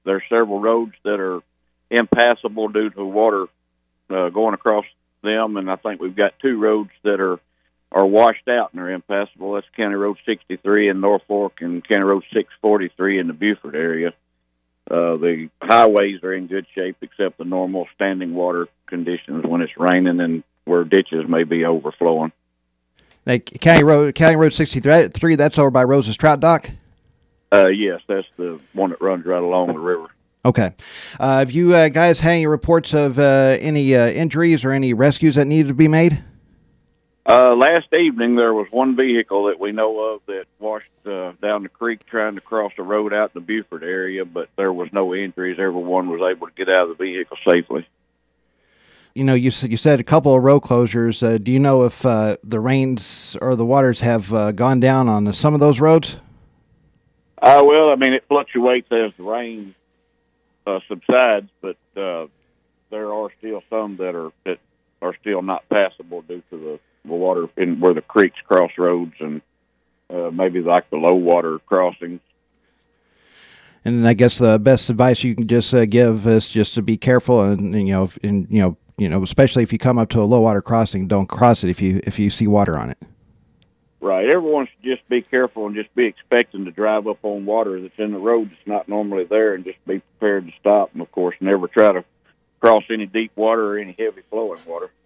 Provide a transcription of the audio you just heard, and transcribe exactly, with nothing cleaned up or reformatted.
there's several roads that are impassable due to water uh, going across them, and I think we've got two roads that are are washed out and are impassable. That's County Road sixty-three in Norfolk and County Road six forty-three in the Beaufort area. Uh, the highways are in good shape except the normal standing water conditions when it's raining and where ditches may be overflowing. Like County Road, County Road sixty-three, that's over by Rose's Trout Dock? Uh, yes, that's the one that runs right along the river. Okay. Uh, have you uh, guys had any reports of uh, any uh, injuries or any rescues that needed to be made? Uh, last evening, there was one vehicle that we know of that washed uh, down the creek trying to cross the road out in the Beaufort area, but there was no injuries. Everyone was able to get out of the vehicle safely. You know, you, you said a couple of road closures. Uh, do you know if uh, the rains or the waters have uh, gone down on some of those roads? Uh, well, I mean, it fluctuates as the rain uh, subsides, but uh, there are still some that are that are still not passable due to the the water in where the creeks cross roads and uh, maybe like the low water crossings. And I guess the best advice you can just uh, give is just to be careful, and, and you know, and you know, you know, especially if you come up to a low water crossing, don't cross it if you if you see water on it. Right. Everyone should just be careful and just be expecting to drive up on water that's in the road that's not normally there, and just be prepared to stop. And of course, never try to cross any deep water or any heavy flowing water.